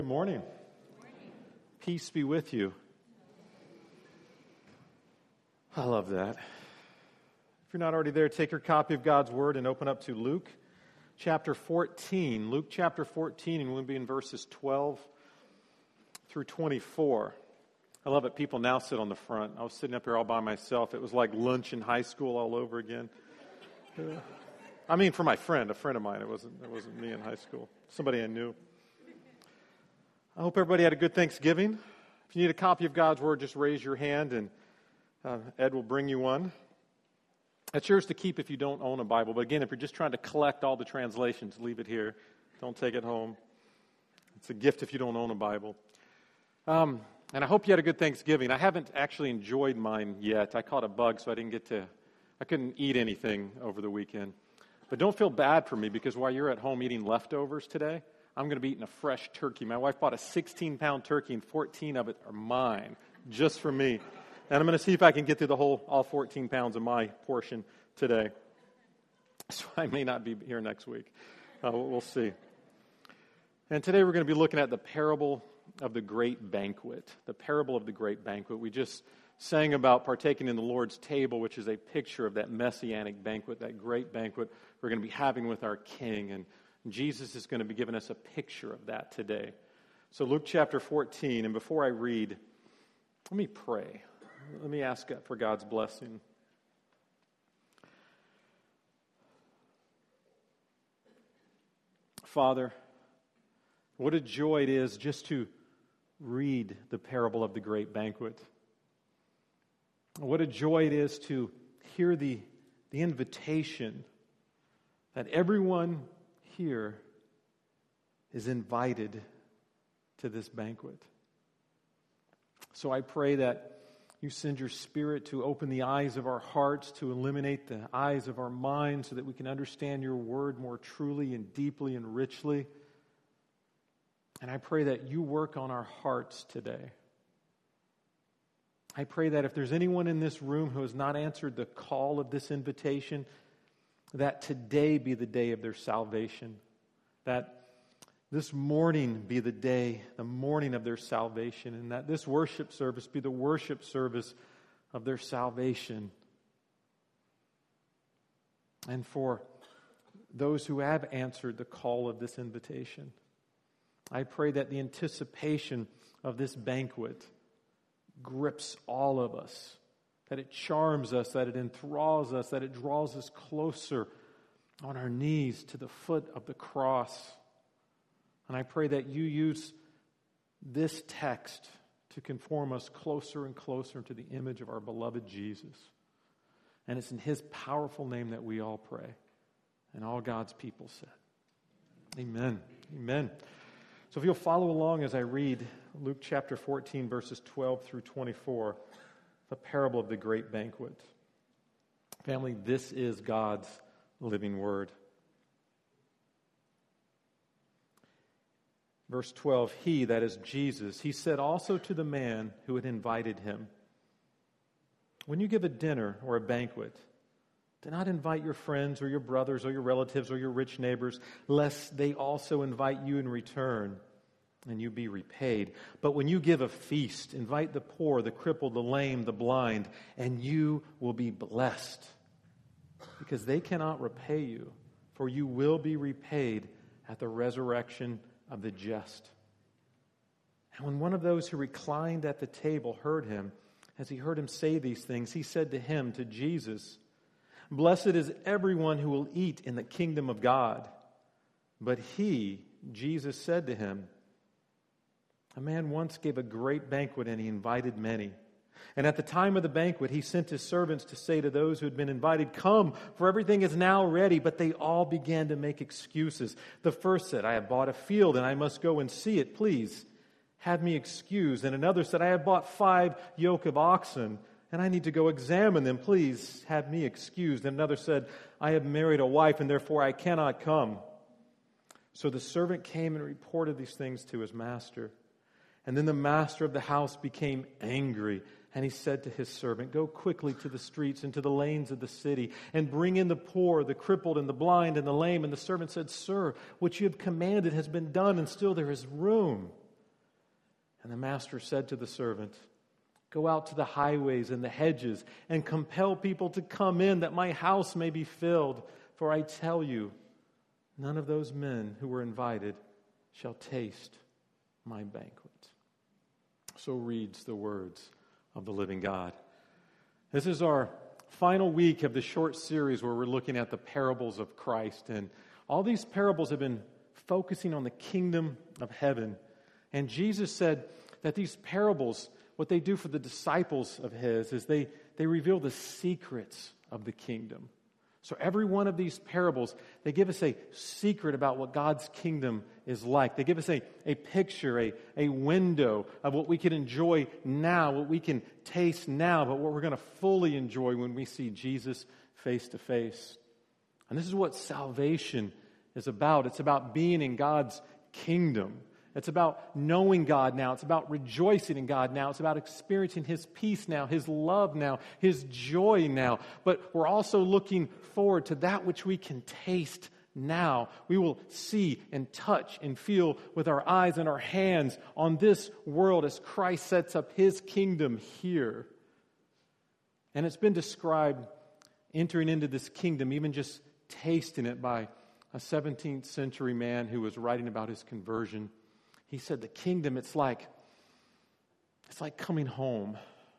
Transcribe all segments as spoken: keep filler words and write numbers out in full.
Good morning. Peace be with you. I love that. If you're not already there, take your copy of God's Word and open up to Luke chapter fourteen. Luke chapter fourteen, and we'll be in verses twelve through twenty-four. I love it. People now sit on the front. I was sitting up here all by myself. It was like lunch in high school all over again. I mean, for my friend, a friend of mine. It wasn't, it wasn't me in high school. Somebody I knew. I hope everybody had a good Thanksgiving. If you need a copy of God's Word, just raise your hand and uh, Ed will bring you one. It's yours to keep if you don't own a Bible. But again, if you're just trying to collect all the translations, leave it here. Don't take it home. It's a gift if you don't own a Bible. Um, and I hope you had a good Thanksgiving. I haven't actually enjoyed mine yet. I caught a bug, so I didn't get to, I couldn't eat anything over the weekend. But don't feel bad for me, because while you're at home eating leftovers today, I'm going to be eating a fresh turkey. My wife bought a sixteen-pound turkey, and fourteen of it are mine, just for me. And I'm going to see if I can get through the whole, all fourteen pounds of my portion today. So I may not be here next week. Uh, we'll see. And today we're going to be looking at the parable of the great banquet. The parable of the great banquet. We just sang about partaking in the Lord's table, which is a picture of that messianic banquet, that great banquet we're going to be having with our King. And Jesus is going to be giving us a picture of that today. So Luke chapter fourteen, and before I read, let me pray. Let me ask for God's blessing. Father, what a joy it is just to read the parable of the great banquet. What a joy it is to hear the, the invitation that everyone here is invited to this banquet. So I pray that you send your Spirit to open the eyes of our hearts, to illuminate the eyes of our minds, so that we can understand your word more truly and deeply and richly. And I pray that you work on our hearts today. I pray that if there's anyone in this room who has not answered the call of this invitation, that today be the day of their salvation. That this morning be the day, the morning of their salvation. And that this worship service be the worship service of their salvation. And for those who have answered the call of this invitation, I pray that the anticipation of this banquet grips all of us, that it charms us, that it enthralls us, that it draws us closer on our knees to the foot of the cross. And I pray that you use this text to conform us closer and closer to the image of our beloved Jesus. And it's in his powerful name that we all pray. And all God's people said, amen. Amen. So if you'll follow along as I read Luke chapter fourteen, verses twelve through twenty-four, the parable of the great banquet. Family, this is God's living word. Verse twelve, he, that is Jesus, he said also to the man who had invited him, when you give a dinner or a banquet, do not invite your friends or your brothers or your relatives or your rich neighbors, lest they also invite you in return and you be repaid. But when you give a feast, invite the poor, the crippled, the lame, the blind, and you will be blessed, because they cannot repay you, for you will be repaid at the resurrection of the just. And when one of those who reclined at the table heard him, as he heard him say these things, he said to him, to Jesus, blessed is everyone who will eat in the kingdom of God. But he, Jesus, said to him, a man once gave a great banquet, and he invited many. And at the time of the banquet, he sent his servants to say to those who had been invited, come, for everything is now ready. But they all began to make excuses. The first said, I have bought a field, and I must go and see it. Please have me excused. And another said, I have bought five yoke of oxen, and I need to go examine them. Please have me excused. And another said, I have married a wife, and therefore I cannot come. So the servant came and reported these things to his master. And then the master of the house became angry, and he said to his servant, go quickly to the streets and to the lanes of the city, and bring in the poor, the crippled, and the blind, and the lame. And the servant said, Sir, what you have commanded has been done, and still there is room. master said to the servant, "Go out to the highways and the hedges and compel people to come in that my house may be filled. For I tell you, none of those men who were invited shall taste my banquet." So reads the words of the living God. This is our final week of the short series where we're looking at the parables of Christ. And all these parables have been focusing on the kingdom of heaven. And Jesus said that these parables, what they do for the disciples of His is they, they reveal the secrets of the kingdom. So every one of these parables, they give us a secret about what God's kingdom is like. They give us a, a picture, a, a window of what we can enjoy now, what we can taste now, but what we're going to fully enjoy when we see Jesus face to face. And this is what salvation is about. It's about being in God's kingdom. It's about knowing God now. It's about rejoicing in God now. It's about experiencing His peace now, His love now, His joy now. But we're also looking forward to that which we can taste now. We will see and touch and feel with our eyes and our hands on this world as Christ sets up His kingdom here. And it's been described, entering into this kingdom, even just tasting it, by a seventeenth century man who was writing about his conversion. He said the kingdom, it's like, it's like coming home.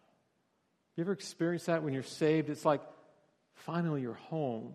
You ever experienced that when you're saved? It's like, finally you're home.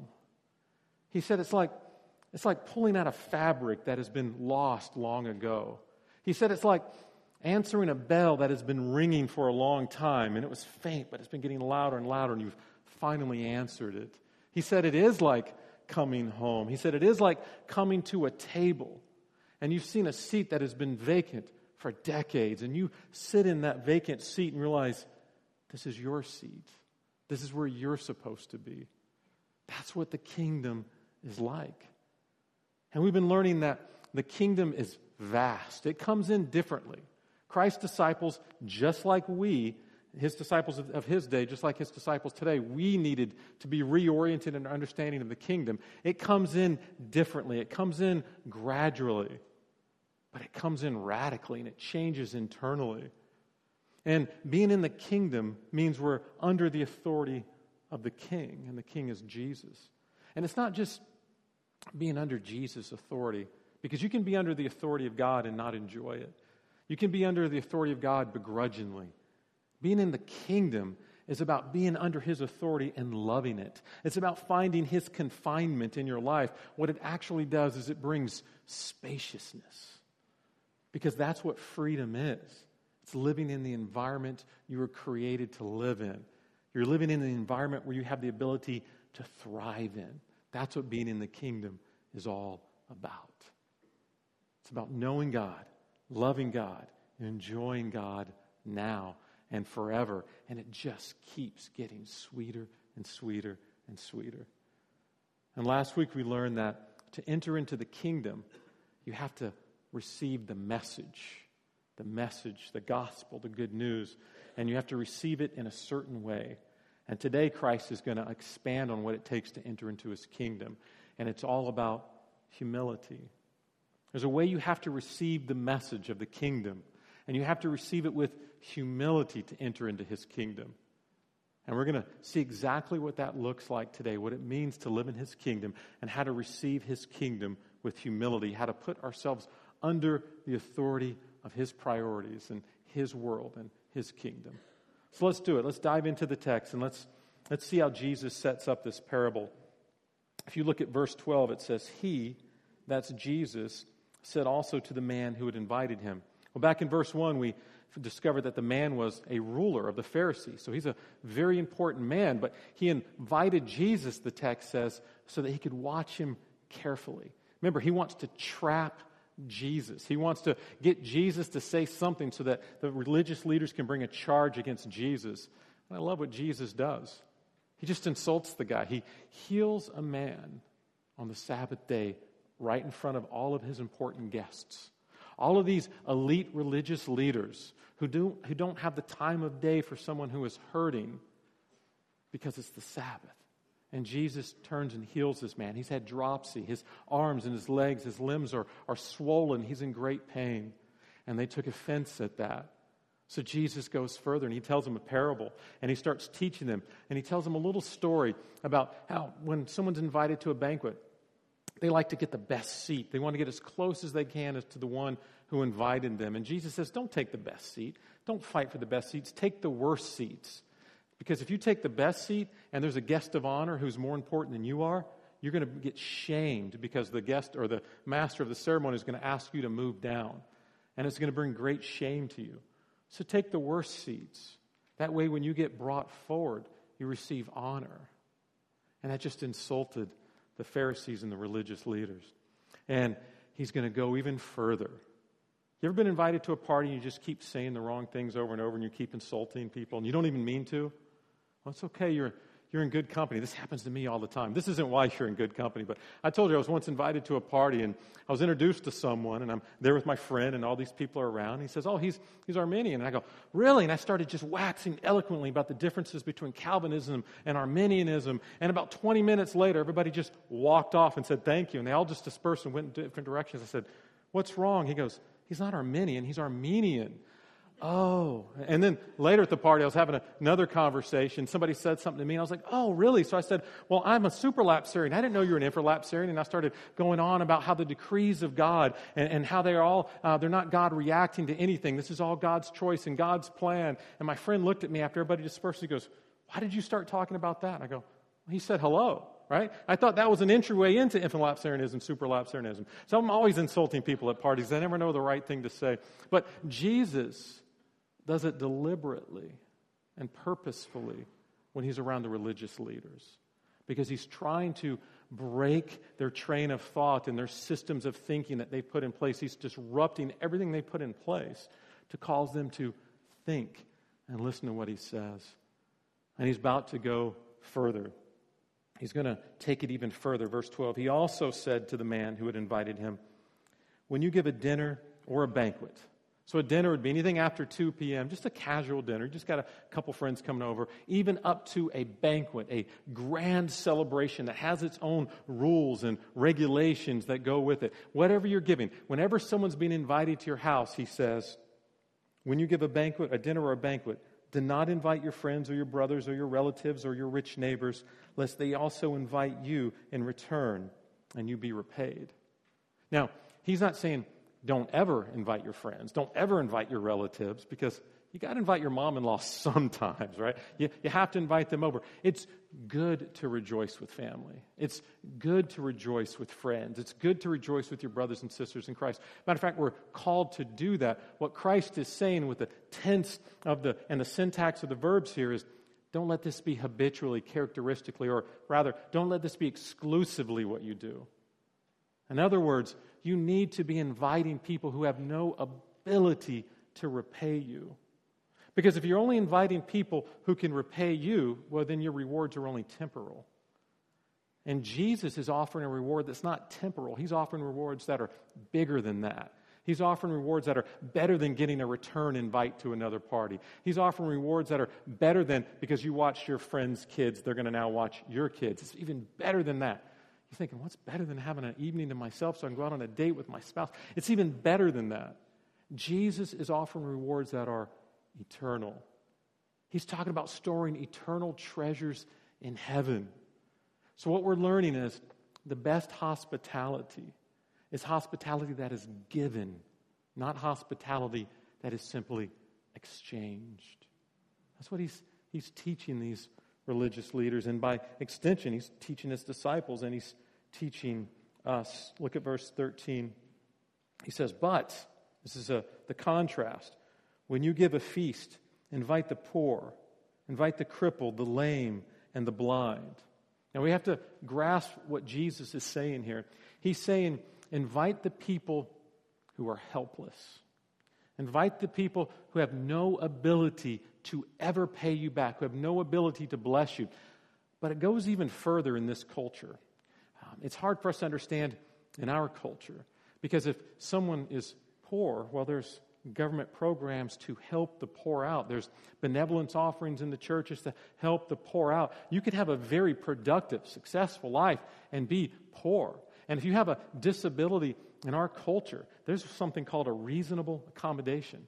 He said it's like, it's like pulling out a fabric that has been lost long ago. He said it's like answering a bell that has been ringing for a long time, and it was faint, but it's been getting louder and louder, and you've finally answered it. He said it is like coming home. He said it is like coming to a table. And you've seen a seat that has been vacant for decades, and you sit in that vacant seat and realize, this is your seat. This is where you're supposed to be. That's what the kingdom is like. And we've been learning that the kingdom is vast. It comes in differently. Christ's disciples, just like we, His disciples of His day, just like His disciples today, we needed to be reoriented in our understanding of the kingdom. It comes in differently. It comes in gradually. But it comes in radically, and it changes internally. And being in the kingdom means we're under the authority of the King, and the King is Jesus. And it's not just being under Jesus' authority, because you can be under the authority of God and not enjoy it. You can be under the authority of God begrudgingly. Being in the kingdom is about being under His authority and loving it. It's about finding His confinement in your life. What it actually does is it brings spaciousness. Because that's what freedom is. It's living in the environment you were created to live in. You're living in an environment where you have the ability to thrive in. That's what being in the kingdom is all about. It's about knowing God, loving God, and enjoying God now and forever. And it just keeps getting sweeter and sweeter and sweeter. And last week we learned that to enter into the kingdom, you have to receive the message, the message, the gospel, the good news, and you have to receive it in a certain way. And today Christ is going to expand on what it takes to enter into His kingdom, and it's all about humility. There's a way you have to receive the message of the kingdom, and you have to receive it with humility to enter into His kingdom. And we're going to see exactly what that looks like today, what it means to live in His kingdom, and how to receive His kingdom with humility, how to put ourselves under the authority of His priorities and His world and His kingdom. So let's do it. Let's dive into the text, and let's let's see how Jesus sets up this parable. If you look at verse twelve, it says, He, that's Jesus, said also to the man who had invited him. Well, back in verse one, we discovered that the man was a ruler of the Pharisees. So he's a very important man, but he invited Jesus, the text says, so that he could watch him carefully. Remember, he wants to trap Jesus. He wants to get Jesus to say something so that the religious leaders can bring a charge against Jesus. And I love what Jesus does. He just insults the guy. He heals a man on the Sabbath day right in front of all of his important guests. All of these elite religious leaders who, do, who don't have the time of day for someone who is hurting because it's the Sabbath. And Jesus turns and heals this man. He's had dropsy. His arms and his legs, his limbs are, are swollen. He's in great pain. And they took offense at that. So Jesus goes further and he tells them a parable and he starts teaching them. And he tells them a little story about how when someone's invited to a banquet, they like to get the best seat. They want to get as close as they can as to the one who invited them. And Jesus says, don't take the best seat. Don't fight for the best seats. Take the worst seats. Because if you take the best seat and there's a guest of honor who's more important than you are, you're going to get shamed because the guest or the master of the ceremony is going to ask you to move down. And it's going to bring great shame to you. So take the worst seats. That way when you get brought forward, you receive honor. And that just insulted the Pharisees and the religious leaders. And he's going to go even further. You ever been invited to a party and you just keep saying the wrong things over and over and you keep insulting people and you don't even mean to? Well, it's okay. You're You're in good company. This happens to me all the time. This isn't why you're in good company, but I told you I was once invited to a party, and I was introduced to someone, and I'm there with my friend, and all these people are around. And he says, oh, he's he's Arminian. And I go, really? And I started just waxing eloquently about the differences between Calvinism and Arminianism. And about twenty minutes later, everybody just walked off and said thank you. And they all just dispersed and went in different directions. I said, what's wrong? He goes, he's not Arminian, he's Armenian. Oh, and then later at the party, I was having a, another conversation. Somebody said something to me, and I was like, oh, really? So I said, well, I'm a superlapsarian. I didn't know you were an infralapsarian, and I started going on about how the decrees of God and, and how they're all, uh, they're not God reacting to anything. This is all God's choice and God's plan. And my friend looked at me after everybody dispersed. He goes, why did you start talking about that? And I go, well, he said hello. Right? I thought that was an entryway into infralapsarianism, superlapsarianism. So I'm always insulting people at parties. I never know the right thing to say. But Jesus does it deliberately and purposefully when he's around the religious leaders, because he's trying to break their train of thought and their systems of thinking that they put in place. He's disrupting everything they put in place to cause them to think and listen to what he says. And he's about to go further. He's going to take it even further. Verse twelve, he also said to the man who had invited him, when you give a dinner or a banquet, so a dinner would be anything after two p.m., just a casual dinner. You just got a couple friends coming over, even up to a banquet, a grand celebration that has its own rules and regulations that go with it. Whatever you're giving, whenever someone's being invited to your house, he says, when you give a banquet, a dinner or a banquet, do not invite your friends or your brothers or your relatives or your rich neighbors, lest they also invite you in return and you be repaid. Now, he's not saying, don't ever invite your friends. Don't ever invite your relatives, because you got to invite your mom-in-law sometimes, right? You, you have to invite them over. It's good to rejoice with family. It's good to rejoice with friends. It's good to rejoice with your brothers and sisters in Christ. Matter of fact, we're called to do that. What Christ is saying with the tense of the and the syntax of the verbs here is, don't let this be habitually, characteristically, or rather, don't let this be exclusively what you do. In other words, you need to be inviting people who have no ability to repay you. Because if you're only inviting people who can repay you, well, then your rewards are only temporal. And Jesus is offering a reward that's not temporal. He's offering rewards that are bigger than that. He's offering rewards that are better than getting a return invite to another party. He's offering rewards that are better than, because you watched your friends' kids, they're going to now watch your kids. It's even better than that. You're thinking, what's better than having an evening to myself so I can go out on a date with my spouse? It's even better than that. Jesus is offering rewards that are eternal. He's talking about storing eternal treasures in heaven. So what we're learning is the best hospitality is hospitality that is given, not hospitality that is simply exchanged. That's what he's, he's teaching these religious leaders, and by extension, he's teaching his disciples, and he's teaching us. Look at verse thirteen. He says, but, this is a, the contrast, when you give a feast, invite the poor, invite the crippled, the lame, and the blind. Now we have to grasp what Jesus is saying here. He's saying, invite the people who are helpless. Invite the people who have no ability to ever pay you back, who have no ability to bless you. But it goes even further in this culture. Um, it's hard for us to understand in our culture, because if someone is poor, well, there's government programs to help the poor out. There's benevolence offerings in the churches to help the poor out. You could have a very productive, successful life and be poor. And if you have a disability in our culture, there's something called a reasonable accommodation.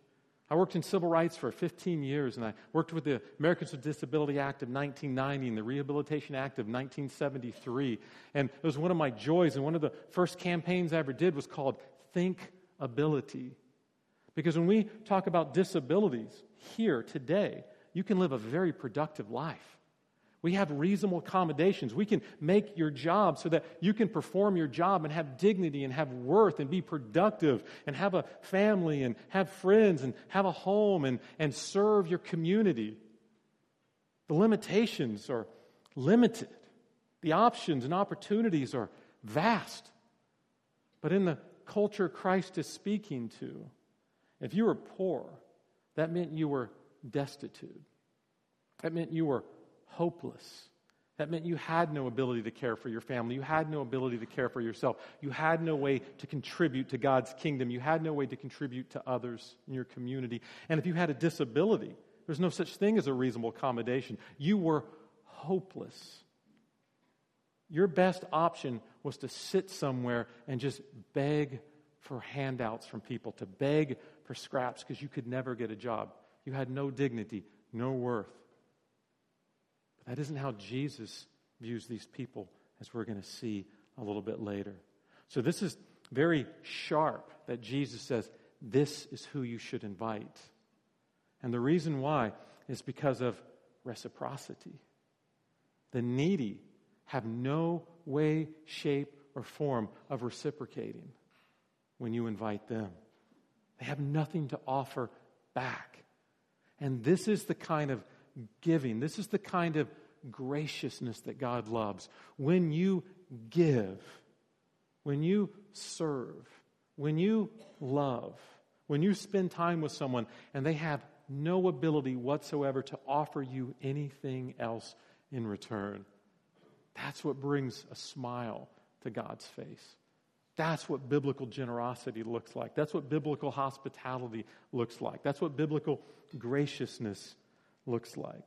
I worked in civil rights for fifteen years, and I worked with the Americans with Disability Act of nineteen ninety and the Rehabilitation Act of nineteen seventy-three. And it was one of my joys, and one of the first campaigns I ever did was called Thinkability. Because when we talk about disabilities here today, you can live a very productive life. We have reasonable accommodations. We can make your job so that you can perform your job and have dignity and have worth and be productive and have a family and have friends and have a home and, and serve your community. The limitations are limited. The options and opportunities are vast. But in the culture Christ is speaking to, if you were poor, that meant you were destitute. That meant you were hopeless. That meant you had no ability to care for your family. You had no ability to care for yourself. You had no way to contribute to God's kingdom. You had no way to contribute to others in your community. And if you had a disability, there's no such thing as a reasonable accommodation. You were hopeless. Your best option was to sit somewhere and just beg for handouts from people, to beg for scraps, because you could never get a job. You had no dignity, no worth. But that isn't how Jesus views these people, as we're going to see a little bit later. So this is very sharp that Jesus says, this is who you should invite. And the reason why is because of reciprocity. The needy have no way, shape, or form of reciprocating when you invite them. They have nothing to offer back. And this is the kind of giving, this is the kind of graciousness that God loves. When you give, when you serve, when you love, when you spend time with someone and they have no ability whatsoever to offer you anything else in return, that's what brings a smile to God's face. That's what biblical generosity looks like. That's what biblical hospitality looks like. That's what biblical graciousness looks like.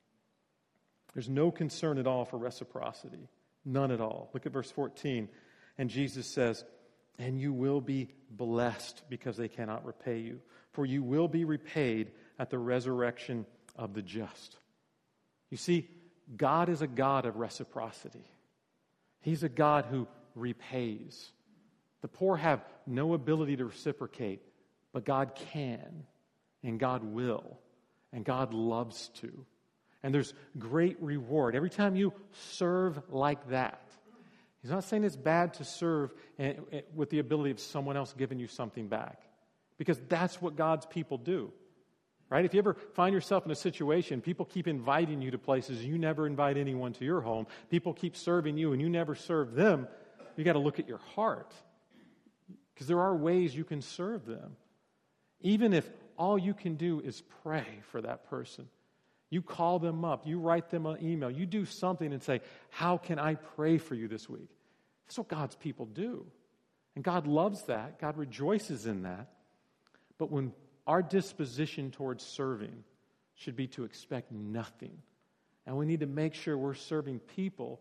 There's no concern at all for reciprocity. None at all. Look at verse fourteen. And Jesus says, and you will be blessed because they cannot repay you. For you will be repaid at the resurrection of the just. You see, God is a God of reciprocity. He's a God who repays. The poor have no ability to reciprocate, but God can, and God will, and God loves to. And there's great reward. Every time you serve like that, He's not saying it's bad to serve with the ability of someone else giving you something back, because that's what God's people do. Right? If you ever find yourself in a situation, people keep inviting you to places, you never invite anyone to your home, people keep serving you and you never serve them, you got to look at your heart. Because there are ways you can serve them. Even if all you can do is pray for that person. You call them up, you write them an email, you do something and say, how can I pray for you this week? That's what God's people do. And God loves that. God rejoices in that. But when our disposition towards serving should be to expect nothing. And we need to make sure we're serving people,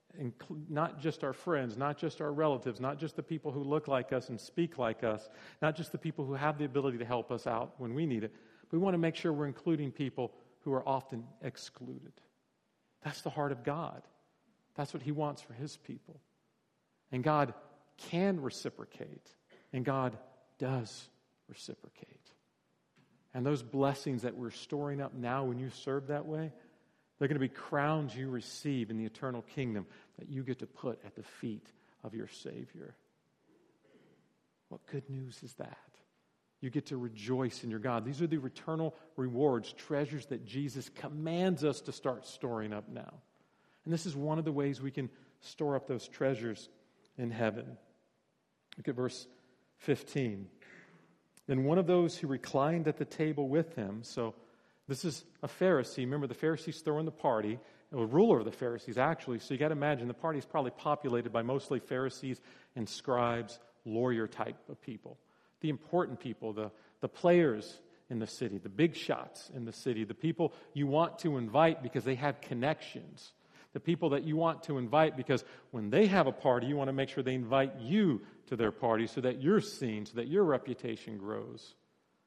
not just our friends, not just our relatives, not just the people who look like us and speak like us, not just the people who have the ability to help us out when we need it. We want to make sure we're including people who are often excluded. That's the heart of God. That's what He wants for His people. And God can reciprocate, and God does reciprocate. And those blessings that we're storing up now when you serve that way, they're going to be crowns you receive in the eternal kingdom that you get to put at the feet of your Savior. What good news is that? You get to rejoice in your God. These are the eternal rewards, treasures that Jesus commands us to start storing up now. And this is one of the ways we can store up those treasures in heaven. Look at verse fifteen. Then one of those who reclined at the table with him, so this is a Pharisee. Remember, the Pharisees throwing the party, a ruler of the Pharisees, actually. So you got to imagine the party is probably populated by mostly Pharisees and scribes, lawyer type of people. The important people, the, the players in the city, the big shots in the city, the people you want to invite because they have connections, the people that you want to invite because when they have a party, you want to make sure they invite you to their party so that you're seen, so that your reputation grows.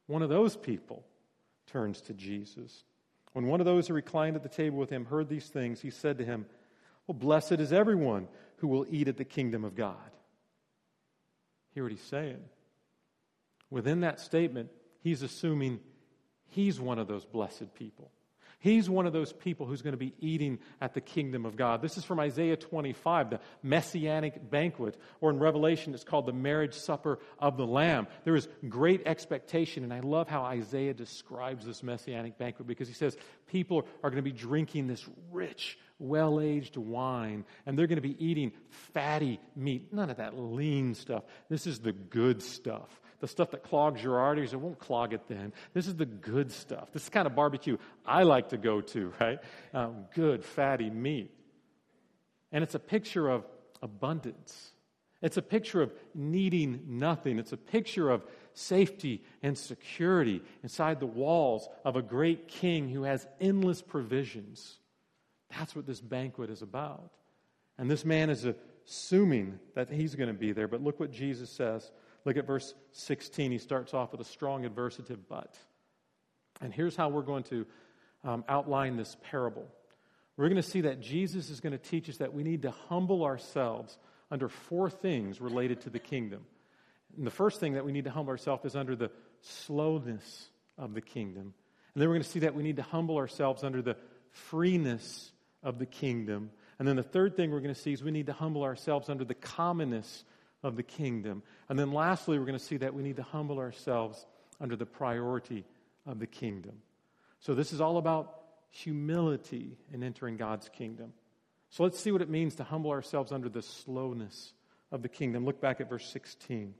One of those people turns to Jesus. When one of those who reclined at the table with him heard these things, he said to him, well, blessed is everyone who will eat at the kingdom of God. Hear what he's saying. Within that statement, he's assuming he's one of those blessed people. He's one of those people who's going to be eating at the kingdom of God. This is from Isaiah twenty-five, the messianic banquet, or in Revelation it's called the marriage supper of the Lamb. There is great expectation, and I love how Isaiah describes this messianic banquet because he says people are going to be drinking this rich, well-aged wine, and they're going to be eating fatty meat. None of that lean stuff. This is the good stuff. The stuff that clogs your arteries, it won't clog it then. This is the good stuff. This is the kind of barbecue I like to go to, right? Um, good, fatty meat. And it's a picture of abundance. It's a picture of needing nothing. It's a picture of safety and security inside the walls of a great king who has endless provisions. That's what this banquet is about. And this man is assuming that he's going to be there. But look what Jesus says. Look at verse sixteen. He starts off with a strong adversative but. And here's how we're going to um, outline this parable. We're going to see that Jesus is going to teach us that we need to humble ourselves under four things related to the kingdom. And the first thing that we need to humble ourselves is under the slowness of the kingdom. And then we're going to see that we need to humble ourselves under the freeness of the kingdom. And then the third thing we're going to see is we need to humble ourselves under the commonness of the kingdom. And then lastly, we're going to see that we need to humble ourselves under the priority of the kingdom. So this is all about humility in entering God's kingdom. So let's see what it means to humble ourselves under the slowness of the kingdom. Look back at verse sixteen.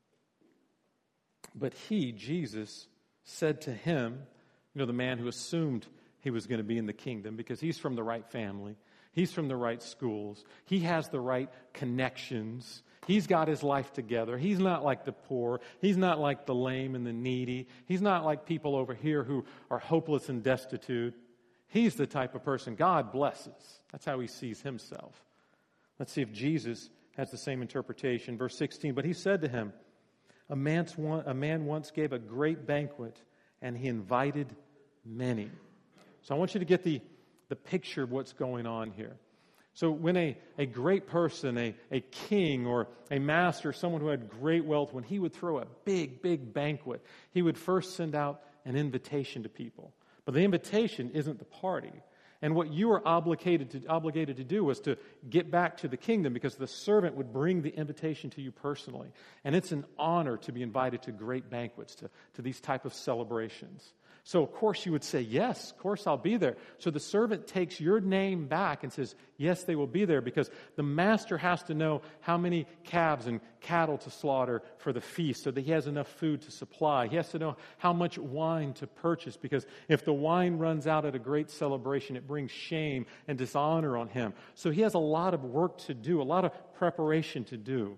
But he, Jesus, said to him, you know, the man who assumed he was going to be in the kingdom because he's from the right family. He's from the right schools. He has the right connections. He's got his life together. He's not like the poor. He's not like the lame and the needy. He's not like people over here who are hopeless and destitute. He's the type of person God blesses. That's how he sees himself. Let's see if Jesus has the same interpretation. Verse sixteen, but he said to him, a, man's one, a man once gave a great banquet, and he invited many. So I want you to get the, the picture of what's going on here. So when a, a great person, a, a king or a master, someone who had great wealth, when he would throw a big, big banquet, he would first send out an invitation to people. But the invitation isn't the party. And what you are obligated to, obligated to do was to get back to the kingdom because the servant would bring the invitation to you personally. And it's an honor to be invited to great banquets, to, to these type of celebrations. So, of course, you would say, yes, of course, I'll be there. So the servant takes your name back and says, yes, they will be there because the master has to know how many calves and cattle to slaughter for the feast so that he has enough food to supply. He has to know how much wine to purchase because if the wine runs out at a great celebration, it brings shame and dishonor on him. So he has a lot of work to do, a lot of preparation to do.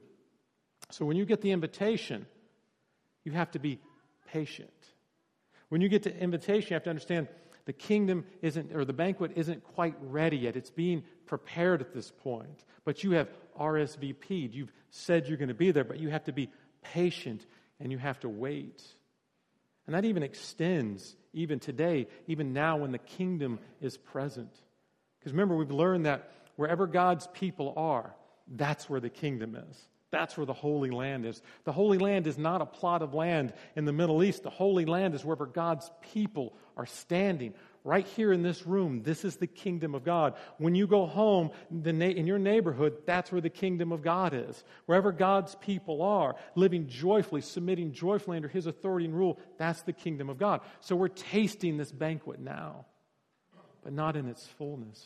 So when you get the invitation, you have to be patient. When you get to invitation, you have to understand the kingdom isn't, or the banquet isn't quite ready yet. It's being prepared at this point. But you have R S V P'd. You've said you're going to be there, but you have to be patient and you have to wait. And that even extends even today, even now when the kingdom is present. Because remember, we've learned that wherever God's people are, that's where the kingdom is. That's where the Holy Land is. The Holy Land is not a plot of land in the Middle East. The Holy Land is wherever God's people are standing. Right here in this room, this is the kingdom of God. When you go home the na- in your neighborhood, that's where the kingdom of God is. Wherever God's people are, living joyfully, submitting joyfully under His authority and rule, that's the kingdom of God. So we're tasting this banquet now, but not in its fullness.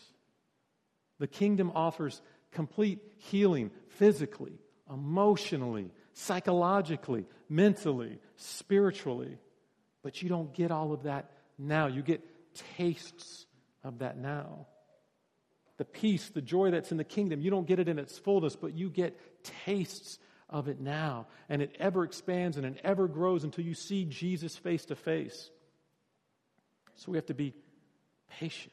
The kingdom offers complete healing physically, emotionally, psychologically, mentally, spiritually. But you don't get all of that now. You get tastes of that now. The peace, the joy that's in the kingdom, you don't get it in its fullness, but you get tastes of it now. And it ever expands and it ever grows until you see Jesus face to face. So we have to be patient.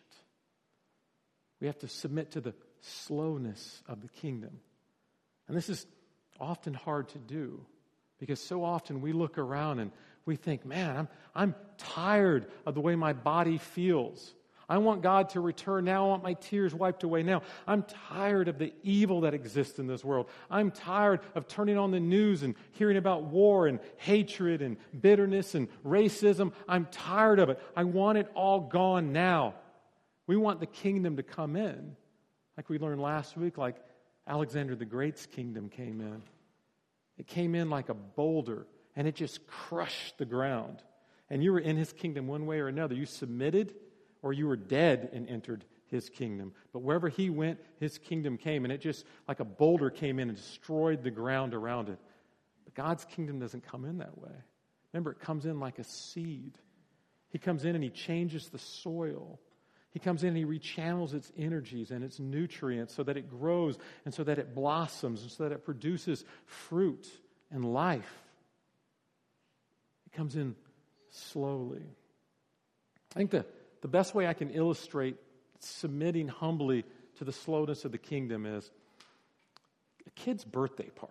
We have to submit to the slowness of the kingdom. And this is often hard to do because so often we look around and we think, man, I'm, I'm tired of the way my body feels. I want God to return now. I want my tears wiped away now. I'm tired of the evil that exists in this world. I'm tired of turning on the news and hearing about war and hatred and bitterness and racism. I'm tired of it. I want it all gone now. We want the kingdom to come in. Like we learned last week, like Alexander the Great's kingdom came in. It came in like a boulder, and it just crushed the ground. And you were in his kingdom one way or another. You submitted, or you were dead and entered his kingdom. But wherever he went, his kingdom came, and it just, like a boulder came in and destroyed the ground around it. But God's kingdom doesn't come in that way. Remember, it comes in like a seed. He comes in and he changes the soil. He comes in and he rechannels its energies and its nutrients so that it grows and so that it blossoms and so that it produces fruit and life. It comes in slowly. I think the, the best way I can illustrate submitting humbly to the slowness of the kingdom is a kid's birthday party.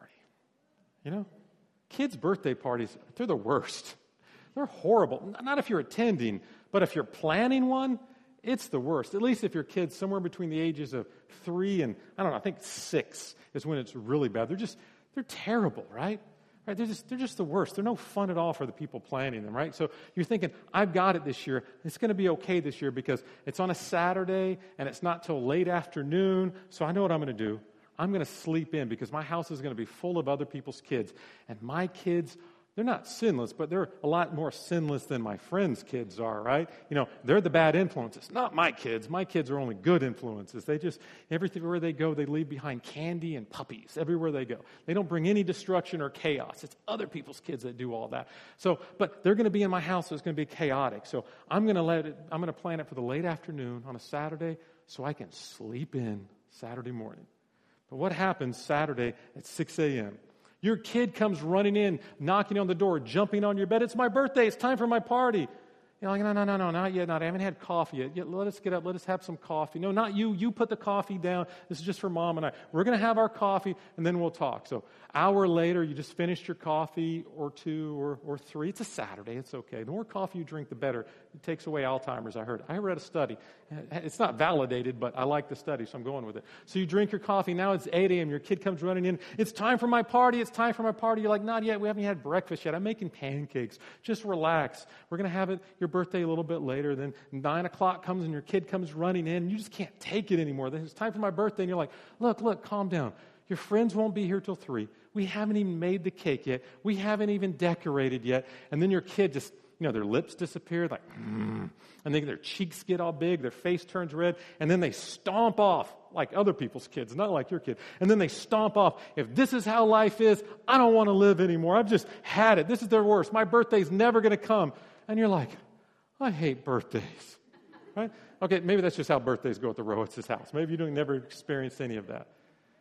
You know? Kids' birthday parties, they're the worst. They're horrible. Not if you're attending, but if you're planning one, it's the worst. At least if your kid's somewhere between the ages of three and, I don't know, I think six is when it's really bad. They're just, they're terrible, right? Right? They're just, they're just the worst. They're no fun at all for the people planning them, right? So you're thinking, I've got it this year. It's going to be okay this year because it's on a Saturday and it's not till late afternoon. So I know what I'm going to do. I'm going to sleep in because my house is going to be full of other people's kids. And my kids, they're not sinless, but they're a lot more sinless than my friends' kids are, right? You know, they're the bad influences. Not my kids. My kids are only good influences. They just, everywhere they go, they leave behind candy and puppies everywhere they go. They don't bring any destruction or chaos. It's other people's kids that do all that. So, but they're going to be in my house, so it's going to be chaotic. So I'm going to let it, I'm going to plan it for the late afternoon on a Saturday so I can sleep in Saturday morning. But what happens Saturday at six a.m.? Your kid comes running in, knocking on the door, jumping on your bed. It's my birthday. It's time for my party. You're like, no, no, no, no, not yet. Not. I haven't had coffee yet. yet. Let us get up. Let us have some coffee. No, not you. You put the coffee down. This is just for Mom and I. We're going to have our coffee, and then we'll talk. So hour later, you just finished your coffee or two or, or three. It's a Saturday. It's okay. The more coffee you drink, the better. It takes away Alzheimer's, I heard. I read a study. It's not validated, but I like the study, so I'm going with it. So you drink your coffee. Now it's eight a.m. Your kid comes running in. It's time for my party. It's time for my party. You're like, not yet. We haven't had breakfast yet. I'm making pancakes. Just relax. We're going to have it your birthday a little bit later. Then nine o'clock comes and your kid comes running in. And you just can't take it anymore. Then it's time for my birthday. And you're like, look, look, calm down. Your friends won't be here till three. We haven't even made the cake yet. We haven't even decorated yet. And then your kid just, you know, their lips disappear, like, mm, and then their cheeks get all big, their face turns red, and then they stomp off like other people's kids, not like your kid. And then they stomp off. If this is how life is, I don't want to live anymore. I've just had it. This is their worst. My birthday's never going to come. And you're like, I hate birthdays. Right? Okay, maybe that's just how birthdays go at the Rowitz' house. Maybe you don't never experienced any of that.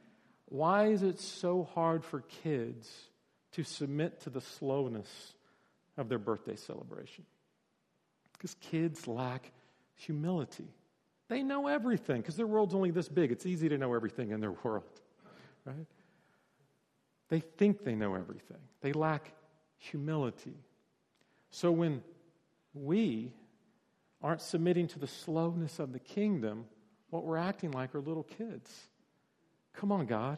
Why is it so hard for kids to submit to the slowness of their birthday celebration? Because kids lack humility. They know everything because their world's only this big. It's easy to know everything in their world, right? They think they know everything. They lack humility. So when we aren't submitting to the slowness of the kingdom, what we're acting like are little kids. Come on, God.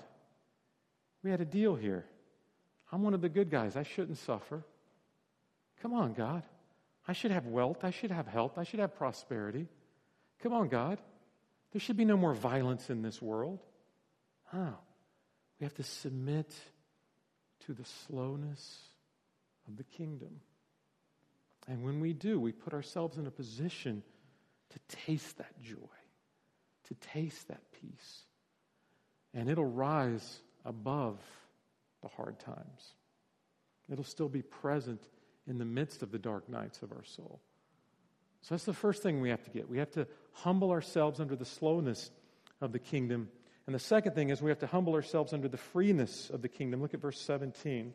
We had a deal here. I'm one of the good guys. I shouldn't suffer. Come on, God. I should have wealth. I should have health. I should have prosperity. Come on, God. There should be no more violence in this world. Oh, we have to submit to the slowness of the kingdom. And when we do, we put ourselves in a position to taste that joy, to taste that peace. And it'll rise above the hard times. It'll still be present in the midst of the dark nights of our soul. So that's the first thing we have to get. We have to humble ourselves under the slowness of the kingdom. And the second thing is we have to humble ourselves under the freeness of the kingdom. Look at verse seventeen.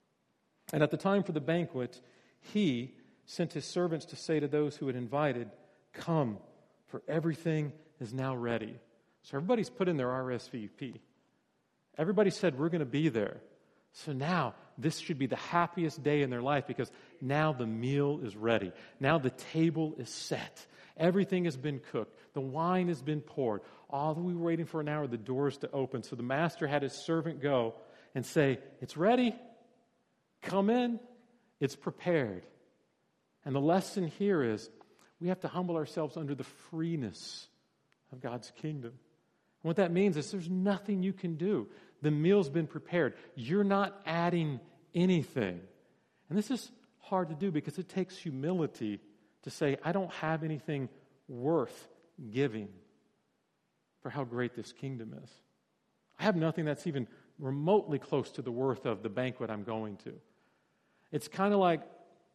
And at the time for the banquet, he sent his servants to say to those who had invited, come, for everything is now ready. So everybody's put in their R S V P. Everybody said, we're going to be there. So now this should be the happiest day in their life because now the meal is ready. Now the table is set. Everything has been cooked. The wine has been poured. All we were waiting for an hour, the doors to open. So the master had his servant go and say, it's ready. Come in. It's prepared. And the lesson here is we have to humble ourselves under the freeness of God's kingdom. And what that means is there's nothing you can do. The meal's been prepared. You're not adding anything. And this is hard to do because it takes humility to say, I don't have anything worth giving for how great this kingdom is. I have nothing that's even remotely close to the worth of the banquet I'm going to. It's kind of like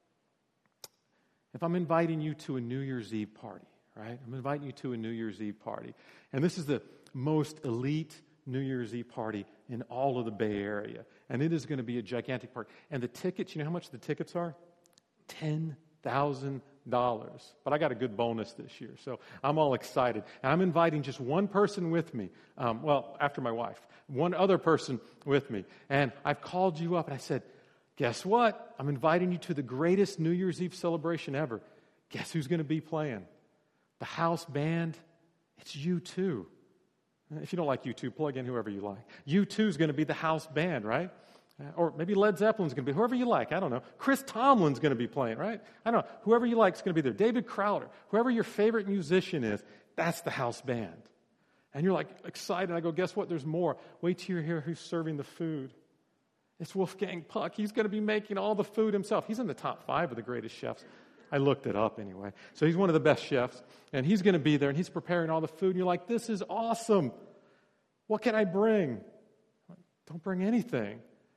if I'm inviting you to a New Year's Eve party, right? I'm inviting you to a New Year's Eve party. And this is the most elite New Year's Eve party in all of the Bay Area. And it is going to be a gigantic party. And the tickets, you know how much the tickets are? ten thousand dollars. But I got a good bonus this year, so I'm all excited. And I'm inviting just one person with me. Um, well, after my wife. One other person with me. And I've called you up and I said, guess what? I'm inviting you to the greatest New Year's Eve celebration ever. Guess who's going to be playing? The house band. It's U two. If you don't like U two, plug in whoever you like. U two is going to be the house band, right? Or maybe Led Zeppelin's going to be, whoever you like, I don't know. Chris Tomlin's going to be playing, right? I don't know. Whoever you like is going to be there. David Crowder, whoever your favorite musician is, that's the house band. And you're like excited. I go, guess what? There's more. Wait till you hear who's serving the food. It's Wolfgang Puck. He's going to be making all the food himself. He's in the top five of the greatest chefs. I looked it up anyway. So he's one of the best chefs. And he's going to be there, and he's preparing all the food. And you're like, this is awesome. What can I bring? Don't bring anything.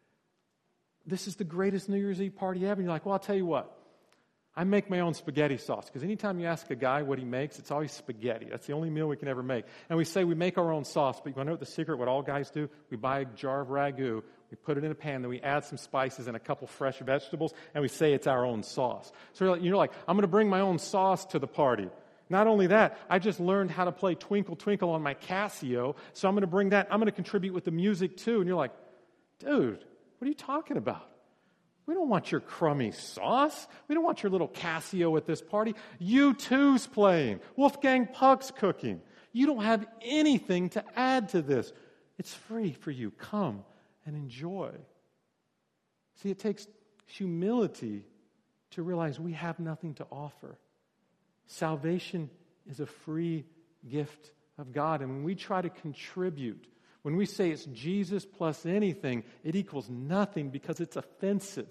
This is the greatest New Year's Eve party ever. And you're like, well, I'll tell you what. I make my own spaghetti sauce. Because anytime you ask a guy what he makes, it's always spaghetti. That's the only meal we can ever make. And we say we make our own sauce. But you want to know what the secret, what all guys do? We buy a jar of ragu. We put it in a pan. Then we add some spices and a couple fresh vegetables. And we say it's our own sauce. So you're like, I'm going to bring my own sauce to the party. Not only that, I just learned how to play Twinkle Twinkle on my Casio. So I'm going to bring that. I'm going to contribute with the music too. And you're like, dude, what are you talking about? We don't want your crummy sauce. We don't want your little Casio at this party. U two's playing. Wolfgang Puck's cooking. You don't have anything to add to this. It's free for you. Come and enjoy. See, it takes humility to realize we have nothing to offer. Salvation is a free gift of God. And when we try to contribute, when we say it's Jesus plus anything, it equals nothing because it's offensive.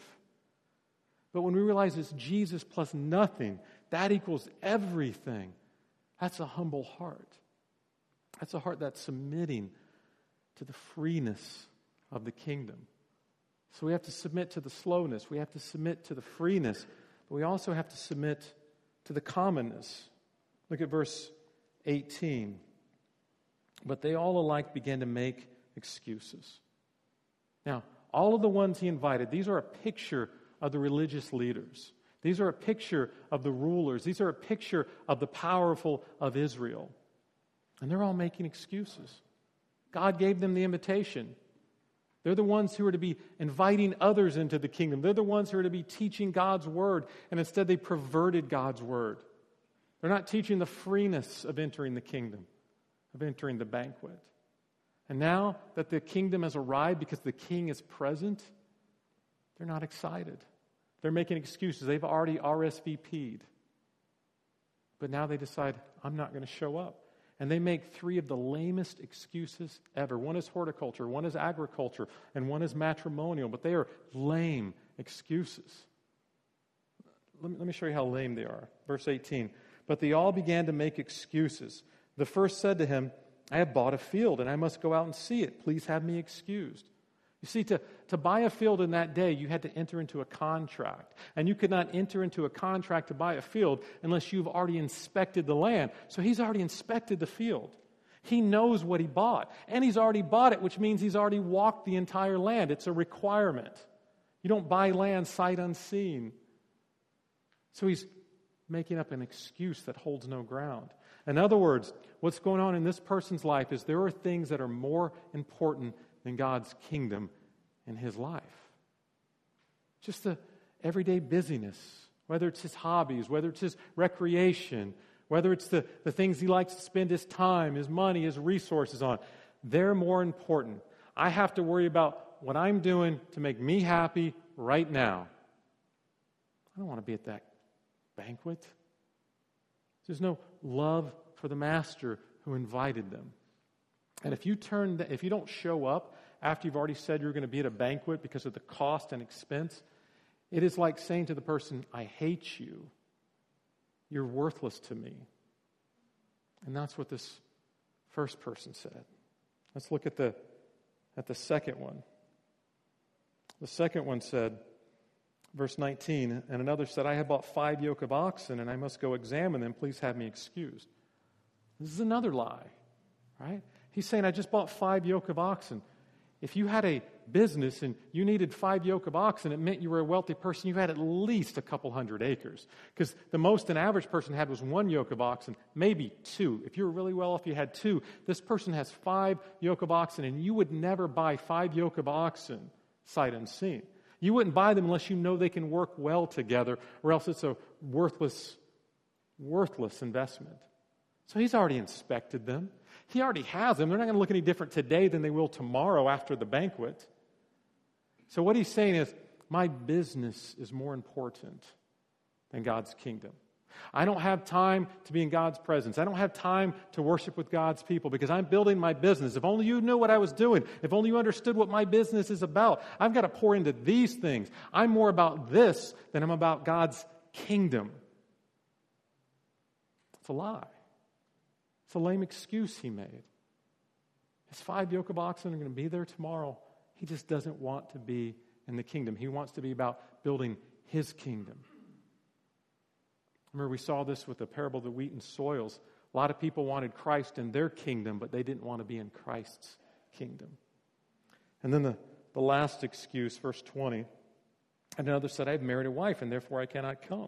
But when we realize it's Jesus plus nothing, that equals everything. That's a humble heart. That's a heart that's submitting to the freeness of the kingdom. So we have to submit to the slowness. We have to submit to the freeness. But we also have to submit to the commonness. Look at verse eighteen. But they all alike began to make excuses. Now, all of the ones he invited, these are a picture of the religious leaders. These are a picture of the rulers. These are a picture of the powerful of Israel. And they're all making excuses. God gave them the invitation. They're the ones who are to be inviting others into the kingdom. They're the ones who are to be teaching God's word, and instead they perverted God's word. They're not teaching the freeness of entering the kingdom, of entering the banquet. And now that the kingdom has arrived because the king is present, they're not excited. They're making excuses. They've already R S V P'd. But now they decide, I'm not going to show up. And they make three of the lamest excuses ever. One is horticulture, one is agriculture, and one is matrimonial. But they are lame excuses. Let me, let me show you how lame they are. Verse eighteen. But they all began to make excuses. The first said to him, I have bought a field, and I must go out and see it. Please have me excused. You see, to, to buy a field in that day, you had to enter into a contract. And you could not enter into a contract to buy a field unless you've already inspected the land. So he's already inspected the field. He knows what he bought. And he's already bought it, which means he's already walked the entire land. It's a requirement. You don't buy land sight unseen. So he's making up an excuse that holds no ground. In other words, what's going on in this person's life is there are things that are more important than God's kingdom in his life. Just the everyday busyness, whether it's his hobbies, whether it's his recreation, whether it's the, the things he likes to spend his time, his money, his resources on. They're more important. I have to worry about what I'm doing to make me happy right now. I don't want to be at that banquet. There's no love for the master who invited them. And if you turn, the, if you don't show up after you've already said you're going to be at a banquet because of the cost and expense, it is like saying to the person, I hate you. You're worthless to me. And that's what this first person said. Let's look at the at the second one. The second one said, verse nineteen, and another said, I have bought five yoke of oxen, and I must go examine them. Please have me excused. This is another lie, right? He's saying, I just bought five yoke of oxen. If you had a business and you needed five yoke of oxen, it meant you were a wealthy person. You had at least a couple hundred acres. Because the most an average person had was one yoke of oxen, maybe two. If you were really well off, you had two. This person has five yoke of oxen, and you would never buy five yoke of oxen sight unseen. You wouldn't buy them unless you know they can work well together, or else it's a worthless, worthless investment. So he's already inspected them. He already has them. They're not going to look any different today than they will tomorrow after the banquet. So what he's saying is, my business is more important than God's kingdom. I don't have time to be in God's presence. I don't have time to worship with God's people because I'm building my business. If only you knew what I was doing. If only you understood what my business is about. I've got to pour into these things. I'm more about this than I'm about God's kingdom. It's a lie. It's a lame excuse he made. His five yoke of oxen are going to be there tomorrow. He just doesn't want to be in the kingdom. He wants to be about building his kingdom. Remember, we saw this with the parable of the wheat and soils. A lot of people wanted Christ in their kingdom, but they didn't want to be in Christ's kingdom. And then the, the last excuse, verse twenty. And another said, I have married a wife, and therefore I cannot come.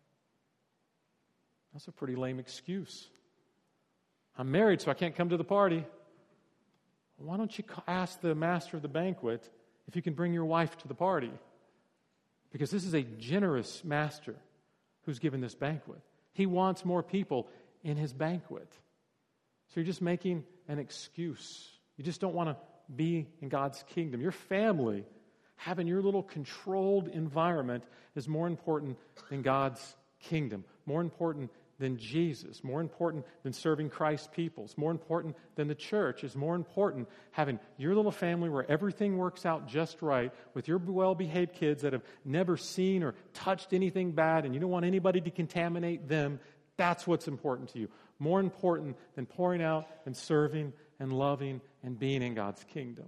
That's a pretty lame excuse. I'm married, so I can't come to the party. Why don't you ask the master of the banquet if you can bring your wife to the party? Because this is a generous master who's given this banquet. He wants more people in his banquet. So you're just making an excuse. You just don't want to be in God's kingdom. Your family, having your little controlled environment, is more important than God's kingdom, more important than Jesus, more important than serving Christ's people. It's more important than the church. It's more important having your little family where everything works out just right with your well-behaved kids that have never seen or touched anything bad and you don't want anybody to contaminate them. That's what's important to you. More important than pouring out and serving and loving and being in God's kingdom.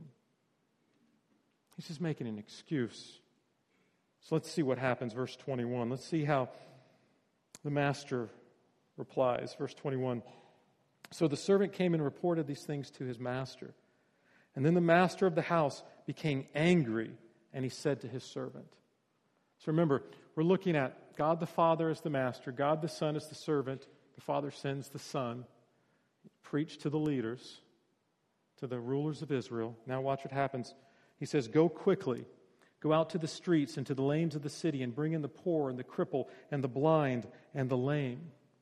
He's just making an excuse. So let's see what happens. Verse twenty-one. Let's see how the master replies. Verse twenty-one. So the servant came and reported these things to his master. And then the master of the house became angry, and he said to his servant. So remember, we're looking at God the Father as the master, God the Son as the servant. The Father sends the Son. Preach to the leaders, to the rulers of Israel. Now watch what happens. He says, go quickly. Go out to the streets and to the lanes of the city and bring in the poor and the cripple and the blind and the lame.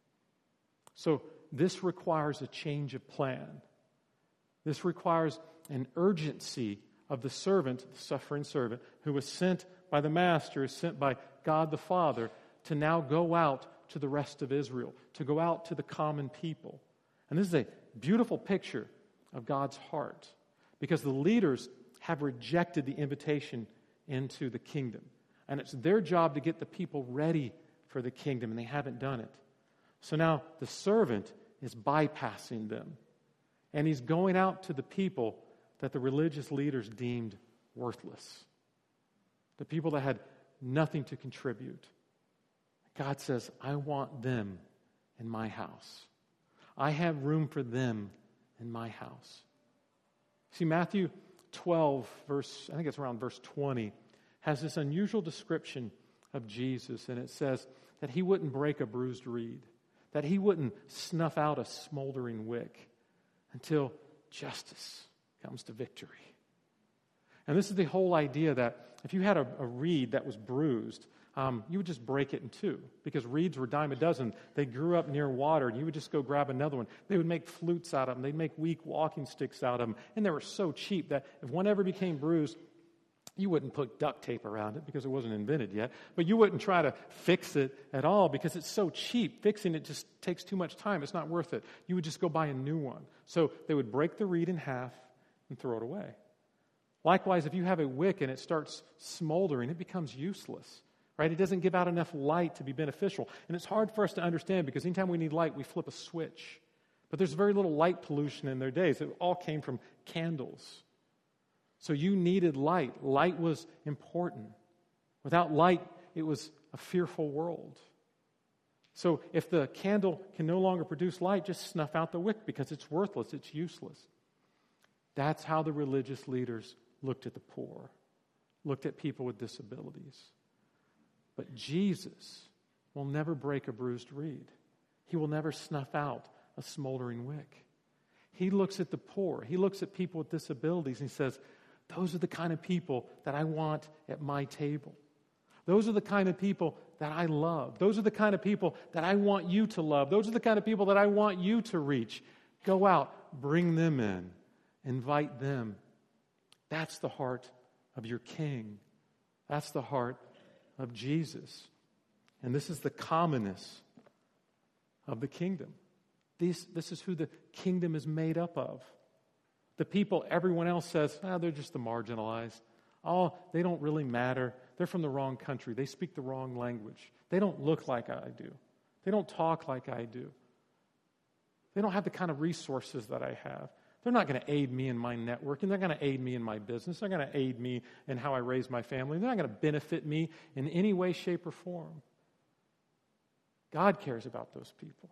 So this requires a change of plan. This requires an urgency of the servant, the suffering servant, who was sent by the master, is sent by God the Father, to now go out to the rest of Israel, to go out to the common people. And this is a beautiful picture of God's heart, because the leaders have rejected the invitation into the kingdom. And it's their job to get the people ready for the kingdom, and they haven't done it. So now the servant is bypassing them, and he's going out to the people that the religious leaders deemed worthless, the people that had nothing to contribute. God says, I want them in my house. I have room for them in my house. See, Matthew twelve, verse, I think it's around verse twenty, has this unusual description of Jesus, and it says that he wouldn't break a bruised reed, that he wouldn't snuff out a smoldering wick until justice comes to victory. And this is the whole idea that if you had a, a reed that was bruised, um, you would just break it in two, because reeds were dime a dozen. They grew up near water, and you would just go grab another one. They would make flutes out of them. They'd make weak walking sticks out of them, and they were so cheap that if one ever became bruised, you wouldn't put duct tape around it because it wasn't invented yet, but you wouldn't try to fix it at all because it's so cheap. Fixing it just takes too much time. It's not worth it. You would just go buy a new one. So they would break the reed in half and throw it away. Likewise, if you have a wick and it starts smoldering, it becomes useless, right? It doesn't give out enough light to be beneficial. And it's hard for us to understand because anytime we need light, we flip a switch. But there's very little light pollution in their days. It all came from candles. So you needed light. Light was important. Without light, it was a fearful world. So if the candle can no longer produce light, just snuff out the wick because it's worthless, it's useless. That's how the religious leaders looked at the poor, looked at people with disabilities. But Jesus will never break a bruised reed. He will never snuff out a smoldering wick. He looks at the poor. He looks at people with disabilities and he says, those are the kind of people that I want at my table. Those are the kind of people that I love. Those are the kind of people that I want you to love. Those are the kind of people that I want you to reach. Go out, bring them in, invite them. That's the heart of your King. That's the heart of Jesus. And this is the commonness of the kingdom. This, this is who the kingdom is made up of. The people everyone else says, ah, they're just the marginalized. Oh, they don't really matter. They're from the wrong country. They speak the wrong language. They don't look like I do. They don't talk like I do. They don't have the kind of resources that I have. They're not going to aid me in my networking. They're going to aid me in my business. They're going to aid me in how I raise my family. They're not going to benefit me in any way, shape, or form. God cares about those people.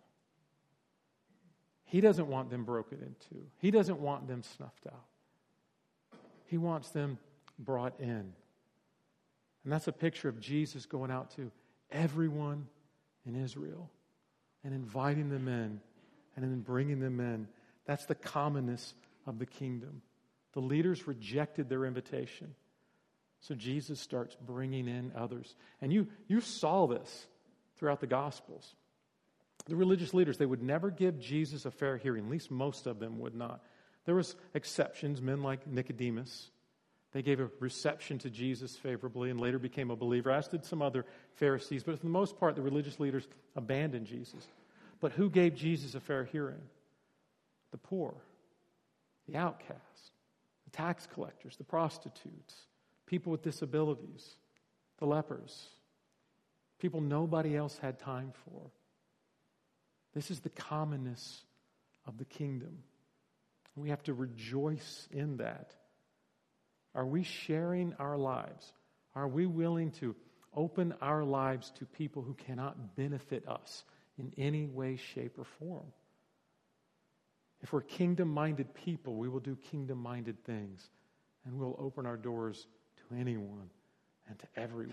He doesn't want them broken into. He doesn't want them snuffed out. He wants them brought in. And that's a picture of Jesus going out to everyone in Israel and inviting them in and then bringing them in. That's the commonness of the kingdom. The leaders rejected their invitation. So Jesus starts bringing in others. And you, you saw this throughout the Gospels. The religious leaders, they would never give Jesus a fair hearing. At least most of them would not. There was exceptions, men like Nicodemus. They gave a reception to Jesus favorably and later became a believer, as did some other Pharisees. But for the most part, the religious leaders abandoned Jesus. But who gave Jesus a fair hearing? The poor, the outcasts, the tax collectors, the prostitutes, people with disabilities, the lepers, people nobody else had time for. This is the commonness of the kingdom. We have to rejoice in that. Are we sharing our lives? Are we willing to open our lives to people who cannot benefit us in any way, shape, or form? If we're kingdom-minded people, we will do kingdom-minded things, and we'll open our doors to anyone and to everyone.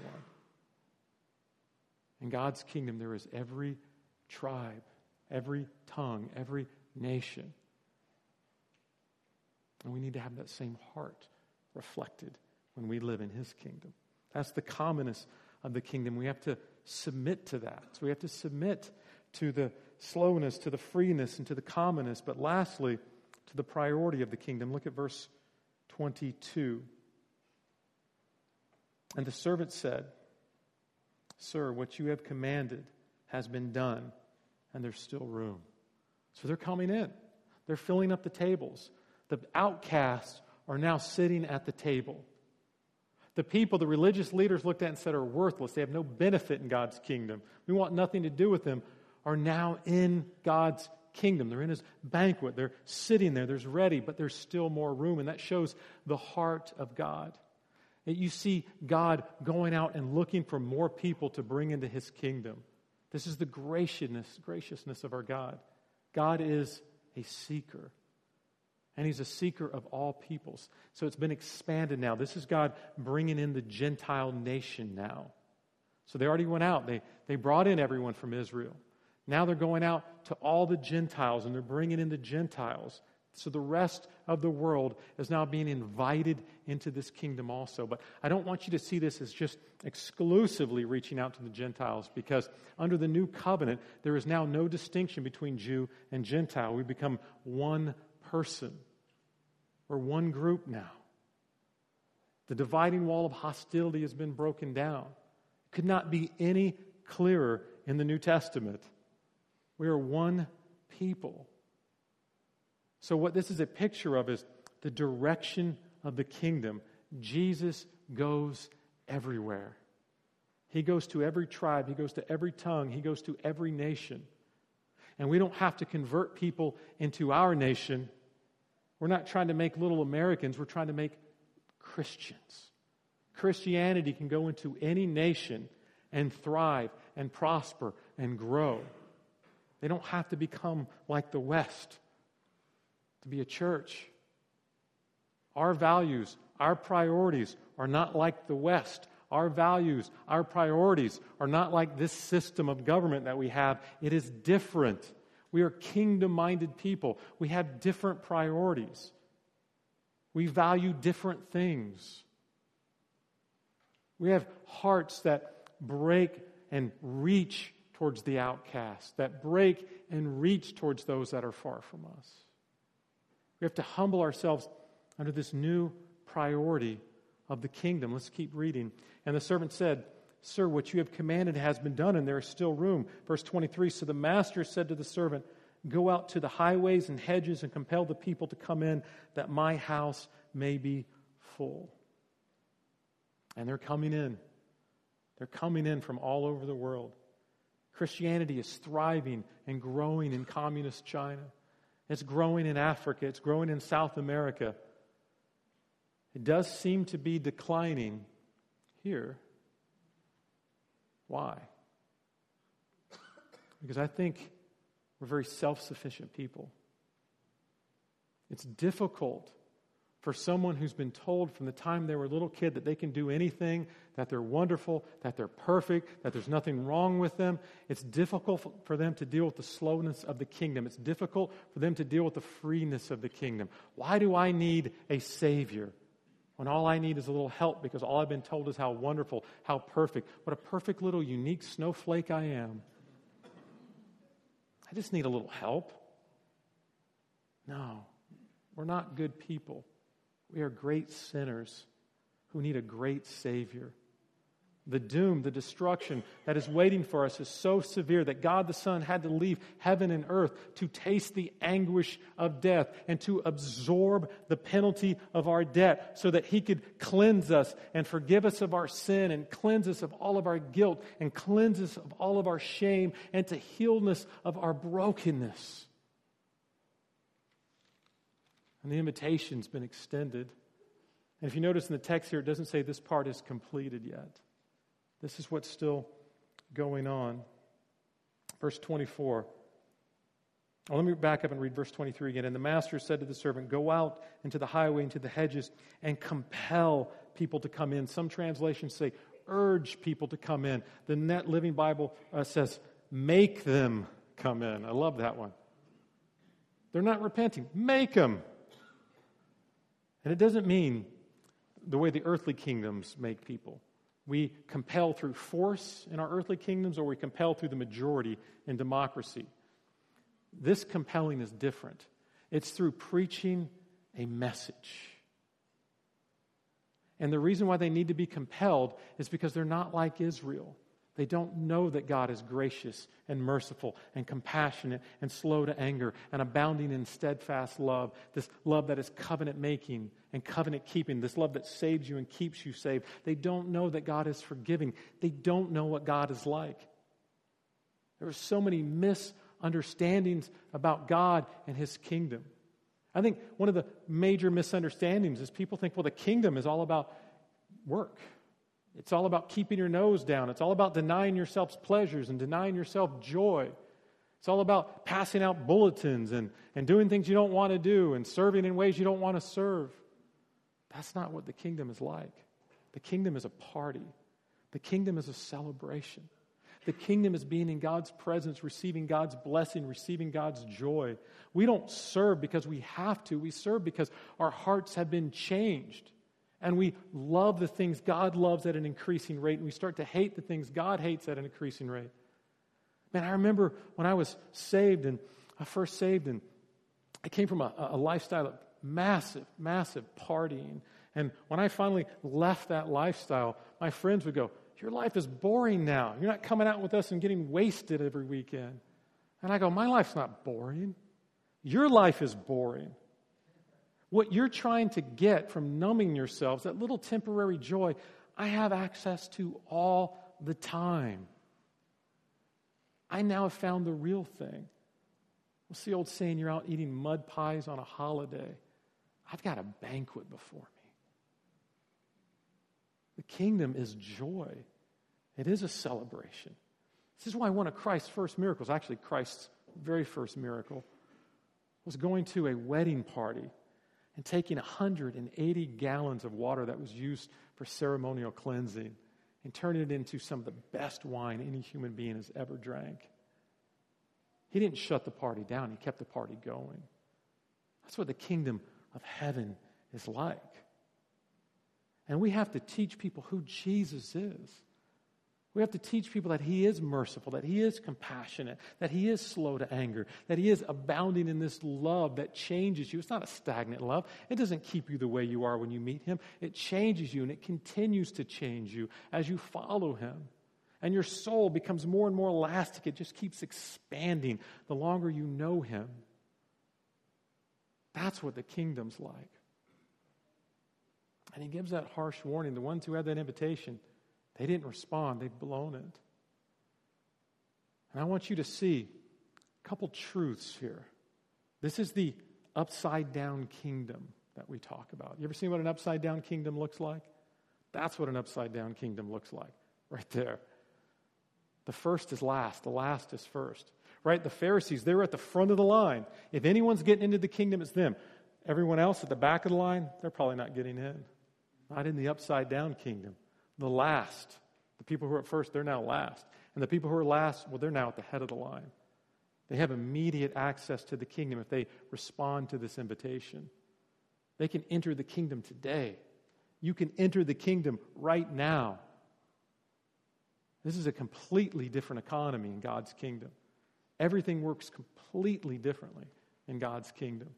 In God's kingdom, there is every tribe, every tongue, every nation. And we need to have that same heart reflected when we live in His kingdom. That's the commonness of the kingdom. We have to submit to that. So we have to submit to the slowness, to the freeness, and to the commonness. But lastly, to the priority of the kingdom. Look at verse twenty-two. And the servant said, Sir, what you have commanded has been done, and there's still room. So they're coming in. They're filling up the tables. The outcasts are now sitting at the table. The people, the religious leaders looked at and said are worthless. They have no benefit in God's kingdom. We want nothing to do with them, are now in God's kingdom. They're in His banquet. They're sitting there. There's ready, but there's still more room. And that shows the heart of God. And you see God going out and looking for more people to bring into His kingdom. This is the graciousness, graciousness of our God. God is a seeker. And He's a seeker of all peoples. So it's been expanded now. This is God bringing in the Gentile nation now. So they already went out. They, they brought in everyone from Israel. Now they're going out to all the Gentiles, and they're bringing in the Gentiles So the rest of the world is now being invited into this kingdom also. But I don't want you to see this as just exclusively reaching out to the Gentiles, because under the new covenant, there is now no distinction between Jew and Gentile. We become one person. We're one group now. The dividing wall of hostility has been broken down. It could not be any clearer in the New Testament. We are one people. So what this is a picture of is the direction of the kingdom. Jesus goes everywhere. He goes to every tribe. He goes to every tongue. He goes to every nation. And we don't have to convert people into our nation. We're not trying to make little Americans. We're trying to make Christians. Christianity can go into any nation and thrive and prosper and grow. They don't have to become like the West to be a church. Our values, our priorities are not like the West. Our values, our priorities are not like this system of government that we have. It is different. We are kingdom-minded people. We have different priorities. We value different things. We have hearts that break and reach towards the outcast, that break and reach towards those that are far from us. We have to humble ourselves under this new priority of the kingdom. Let's keep reading. And the servant said, Sir, what you have commanded has been done, and there is still room. Verse twenty-three, so the master said to the servant, Go out to the highways and hedges and compel the people to come in, that my house may be full. And they're coming in. They're coming in from all over the world. Christianity is thriving and growing in communist China. It's growing in Africa. It's growing in South America. It does seem to be declining here. Why? Because I think we're very self-sufficient people. It's difficult for someone who's been told from the time they were a little kid that they can do anything, that they're wonderful, that they're perfect, that there's nothing wrong with them. It's difficult for them to deal with the slowness of the kingdom. It's difficult for them to deal with the freeness of the kingdom. Why do I need a Savior when all I need is a little help, because all I've been told is how wonderful, how perfect, what a perfect little unique snowflake I am. I just need a little help. No, we're not good people. We are great sinners who need a great Savior. The doom, the destruction that is waiting for us is so severe that God the Son had to leave heaven and earth to taste the anguish of death and to absorb the penalty of our debt so that He could cleanse us and forgive us of our sin and cleanse us of all of our guilt and cleanse us of all of our shame and to healness of our brokenness. And the invitation's been extended. And if you notice in the text here, it doesn't say this part is completed yet. This is what's still going on. Verse twenty-four. Well, let me back up and read verse twenty-three again. And the master said to the servant, Go out into the highway, into the hedges, and compel people to come in. Some translations say, urge people to come in. The Net Living Bible uh, says, make them come in. I love that one. They're not repenting. Make them. And it doesn't mean the way the earthly kingdoms make people. We compel through force in our earthly kingdoms, or we compel through the majority in democracy. This compelling is different. It's through preaching a message. And the reason why they need to be compelled is because they're not like Israel. They don't know that God is gracious and merciful and compassionate and slow to anger and abounding in steadfast love. This love that is covenant-making and covenant-keeping. This love that saves you and keeps you saved. They don't know that God is forgiving. They don't know what God is like. There are so many misunderstandings about God and His kingdom. I think one of the major misunderstandings is people think, well, the kingdom is all about work. It's all about keeping your nose down. It's all about denying yourself pleasures and denying yourself joy. It's all about passing out bulletins and, and doing things you don't want to do and serving in ways you don't want to serve. That's not what the kingdom is like. The kingdom is a party. The kingdom is a celebration. The kingdom is being in God's presence, receiving God's blessing, receiving God's joy. We don't serve because we have to. We serve because our hearts have been changed. And we love the things God loves at an increasing rate, and we start to hate the things God hates at an increasing rate. Man, I remember when I was saved, and I first saved, and I came from a, a lifestyle of massive, massive partying. And when I finally left that lifestyle, my friends would go, "Your life is boring now. You're not coming out with us and getting wasted every weekend." And I go, "My life's not boring. Your life is boring. What you're trying to get from numbing yourselves, that little temporary joy, I have access to all the time. I now have found the real thing." What's the old saying? You're out eating mud pies on a holiday. I've got a banquet before me. The kingdom is joy. It is a celebration. This is why one of Christ's first miracles, actually Christ's very first miracle, was going to a wedding party and taking one hundred eighty gallons of water that was used for ceremonial cleansing and turning it into some of the best wine any human being has ever drank. He didn't shut the party down. He kept the party going. That's what the kingdom of heaven is like. And we have to teach people who Jesus is. We have to teach people that He is merciful, that He is compassionate, that He is slow to anger, that He is abounding in this love that changes you. It's not a stagnant love. It doesn't keep you the way you are when you meet Him. It changes you, and it continues to change you as you follow Him. And your soul becomes more and more elastic. It just keeps expanding the longer you know Him. That's what the kingdom's like. And He gives that harsh warning. The ones who had that invitation, they didn't respond. They've blown it. And I want you to see a couple truths here. This is the upside-down kingdom that we talk about. You ever seen what an upside-down kingdom looks like? That's what an upside-down kingdom looks like, right there. The first is last. The last is first. Right? The Pharisees, they were at the front of the line. If anyone's getting into the kingdom, it's them. Everyone else at the back of the line, they're probably not getting in. Not in the upside-down kingdom. The last. The people who are at first, they're now last. And the people who are last, well, they're now at the head of the line. They have immediate access to the kingdom if they respond to this invitation. They can enter the kingdom today. You can enter the kingdom right now. This is a completely different economy in God's kingdom. Everything works completely differently in God's kingdom.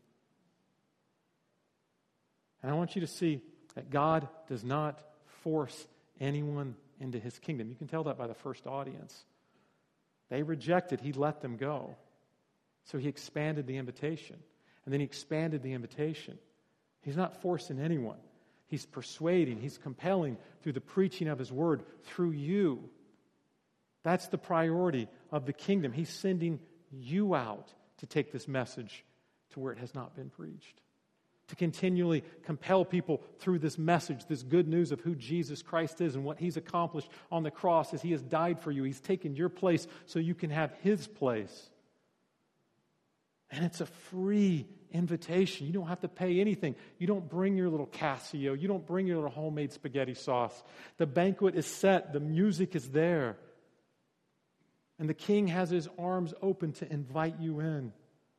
And I want you to see that God does not force anyone into His kingdom. You can tell that by the first audience. They rejected, He let them go. So He expanded the invitation. And then He expanded the invitation. He's not forcing anyone. He's persuading, He's compelling through the preaching of His word, through you. That's the priority of the kingdom. He's sending you out to take this message to where it has not been preached. To continually compel people through this message, this good news of who Jesus Christ is and what He's accomplished on the cross as He has died for you. He's taken your place so you can have His place. And it's a free invitation. You don't have to pay anything. You don't bring your little Casio. You don't bring your little homemade spaghetti sauce. The banquet is set. The music is there. And the King has His arms open to invite you in.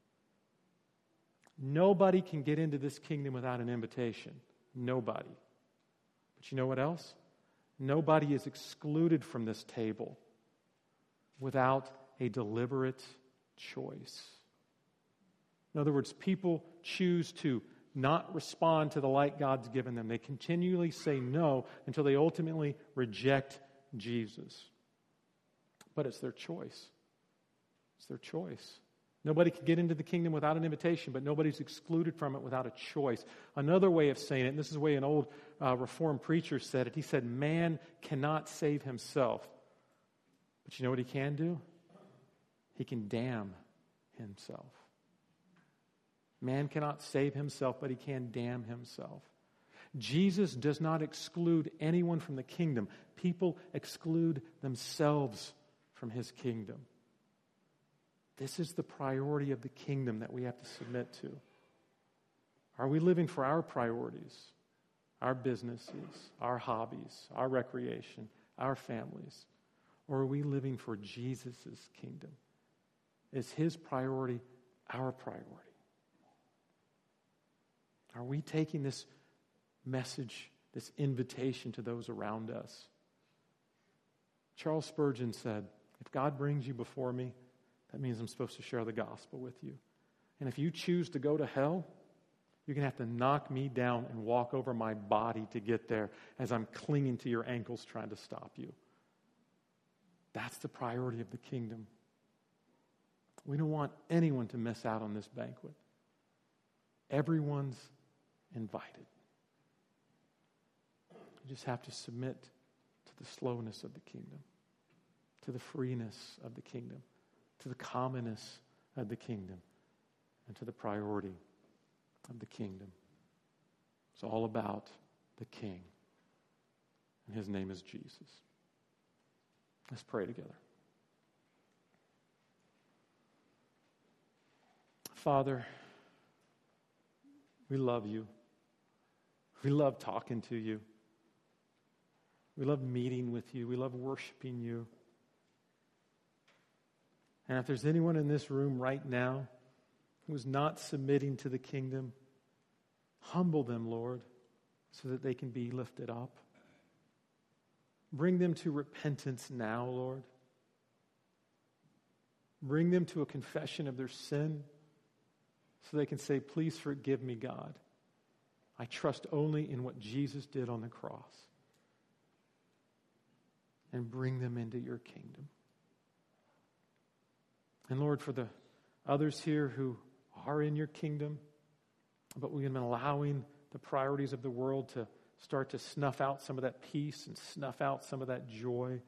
Nobody can get into this kingdom without an invitation. Nobody. But you know what else? Nobody is excluded from this table without a deliberate choice. In other words, people choose to not respond to the light God's given them. They continually say no until they ultimately reject Jesus. But it's their choice. It's their choice. Nobody can get into the kingdom without an invitation, but nobody's excluded from it without a choice. Another way of saying it, and this is the way an old uh, Reformed preacher said it, he said, man cannot save himself. But you know what he can do? He can damn himself. Man cannot save himself, but he can damn himself. Jesus does not exclude anyone from the kingdom. People exclude themselves from His kingdom. This is the priority of the kingdom that we have to submit to. Are we living for our priorities, our businesses, our hobbies, our recreation, our families? Or are we living for Jesus' kingdom? Is his priority our priority? Are we taking this message, this invitation to those around us? Charles Spurgeon said, if God brings you before me, that means I'm supposed to share the gospel with you. And if you choose to go to hell, you're going to have to knock me down and walk over my body to get there as I'm clinging to your ankles trying to stop you. That's the priority of the kingdom. We don't want anyone to miss out on this banquet. Everyone's invited. You just have to submit to the slowness of the kingdom, to the freeness of the kingdom, to the commonness of the kingdom, and to the priority of the kingdom. It's all about the King, and his name is Jesus. Let's pray together. Father, we love you. We love talking to you. We love meeting with you. We love worshiping you. And if there's anyone in this room right now who is not submitting to the kingdom, humble them, Lord, so that they can be lifted up. Bring them to repentance now, Lord. Bring them to a confession of their sin so they can say, please forgive me, God. I trust only in what Jesus did on the cross. And bring them into your kingdom. And Lord, for the others here who are in your kingdom, but we've been allowing the priorities of the world to start to snuff out some of that peace and snuff out some of that joy.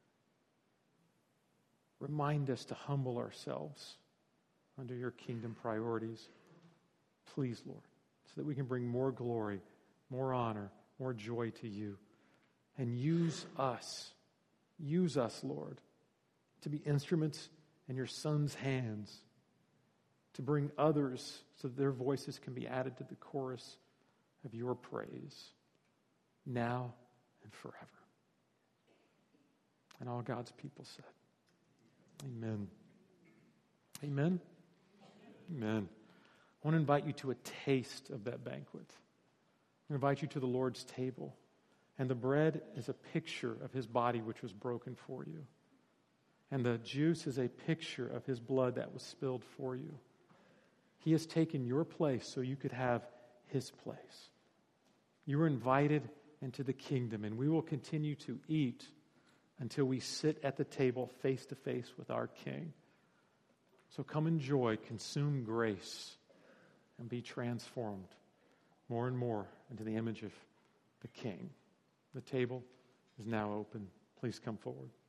Remind us to humble ourselves under your kingdom priorities. Please, Lord, so that we can bring more glory, more honor, more joy to you. And use us, use us, Lord, to be instruments in your Son's hands, to bring others so that their voices can be added to the chorus of your praise, now and forever. And all God's people said, amen. Amen. Amen. I want to invite you to a taste of that banquet. I invite you to the Lord's table. And the bread is a picture of his body which was broken for you. And the juice is a picture of his blood that was spilled for you. He has taken your place so you could have his place. You were invited into the kingdom, and we will continue to eat until we sit at the table face to face with our King. So come enjoy, consume grace, and be transformed more and more into the image of the King. The table is now open. Please come forward.